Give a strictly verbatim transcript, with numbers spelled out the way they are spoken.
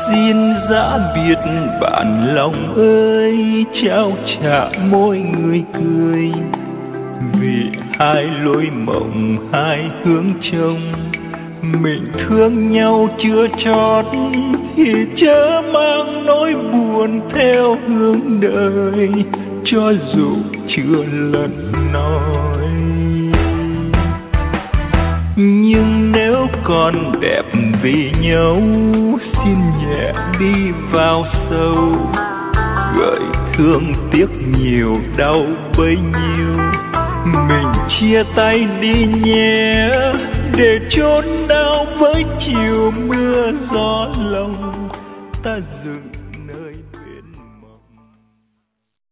xin dã biệt bạn lòng ơi, trao trả mỗi người cười. Vì hai lối mộng hai hướng trông, mình thương nhau chưa chót thì chớ mang nỗi buồn theo hướng đời, cho dù chưa lần nói. Nhưng nếu còn đẹp vì nhau, xin nhẹ đi vào sâu, gợi thương tiếc nhiều đau bấy nhiêu. Mình chia tay đi nhé, để chốn đau với chiều mưa gió lòng. Ta dừng